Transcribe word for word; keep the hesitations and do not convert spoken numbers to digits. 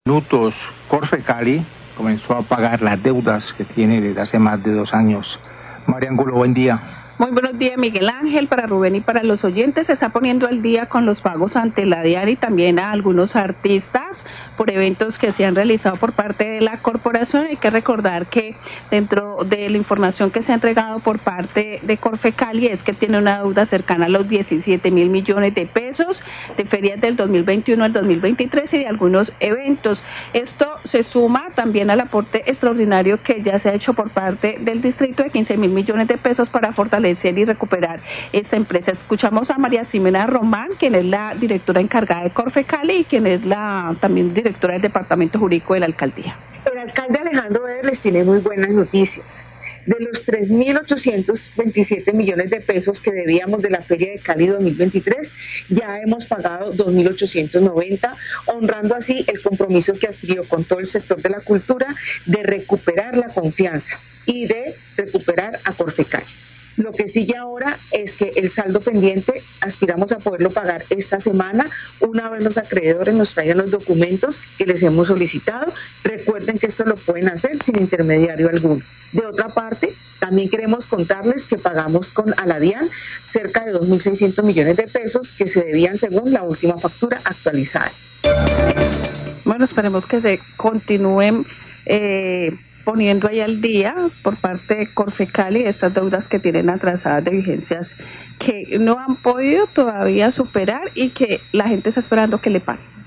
minutos, Corfe Cali comenzó a pagar las deudas que tiene desde hace más de dos años. María Angulo, buen día. Muy buenos días, Miguel Ángel, para Rubén y para los oyentes. Se está poniendo al día con los pagos ante la DIAN y también a algunos artistas por eventos que se han realizado por parte de la corporación. Hay que recordar que dentro de la información que se ha entregado por parte de Corfe Cali es que tiene una deuda cercana a los diecisiete mil millones de pesos de ferias del dos mil veintiuno al dos mil veintitrés y de algunos eventos. Esto se suma también al aporte extraordinario que ya se ha hecho por parte del distrito de quince mil millones de pesos para fortalecer y recuperar esta empresa. Escuchamos a María Ximena Román, quien es la directora encargada de Corfe Cali y quien es la también directora del departamento jurídico de la alcaldía. El alcalde Alejandro Eder les tiene muy buenas noticias. De los tres mil ochocientos veintisiete millones de pesos que debíamos de la Feria de Cali dos mil veintitrés, ya hemos pagado dos mil ochocientos noventa, honrando así el compromiso que adquirió con todo el sector de la cultura de recuperar la confianza y de recuperar a Corfe Cali. Lo que sigue ahora es que el saldo pendiente aspiramos a poderlo pagar esta semana una vez los acreedores nos traigan los documentos que les hemos solicitado. Recuerden que esto lo pueden hacer sin intermediario alguno. De otra parte, también queremos contarles que pagamos con a la DIAN cerca de dos mil seiscientos millones de pesos que se debían según la última factura actualizada. Bueno, esperemos que se continúen eh, poniendo ahí al día por parte de Corfe Cali estas deudas que tienen atrasadas de vigencias que no han podido todavía superar y que la gente está esperando que le paguen.